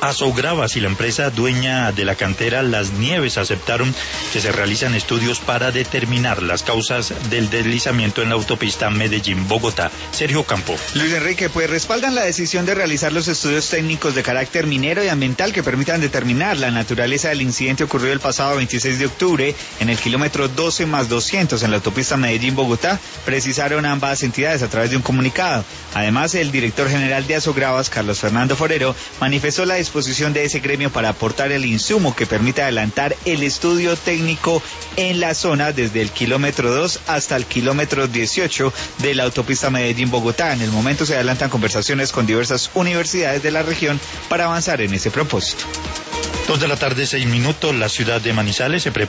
Asogravas y la empresa dueña de la cantera Las Nieves aceptaron que se realizan estudios para determinar las causas del deslizamiento en la autopista Medellín-Bogotá. Sergio Campo. Luis Enrique, pues respaldan la decisión de realizar los estudios técnicos de carácter minero y ambiental que permitan determinar la naturaleza del incidente ocurrido el pasado 26 de octubre en el kilómetro 12+200 en la autopista Medellín-Bogotá, precisaron ambas entidades a través de un comunicado. Además, el director general de Asogravas, Carlos Fernando Forero, manifestó la disposición de ese gremio para aportar el insumo que permita adelantar el estudio técnico en la zona desde el kilómetro 2 hasta el kilómetro 18 de la autopista Medellín-Bogotá. En el momento se adelantan conversaciones con diversas universidades de la región para avanzar en ese propósito. 2 de la tarde, 6 minutos, la ciudad de Manizales se prepara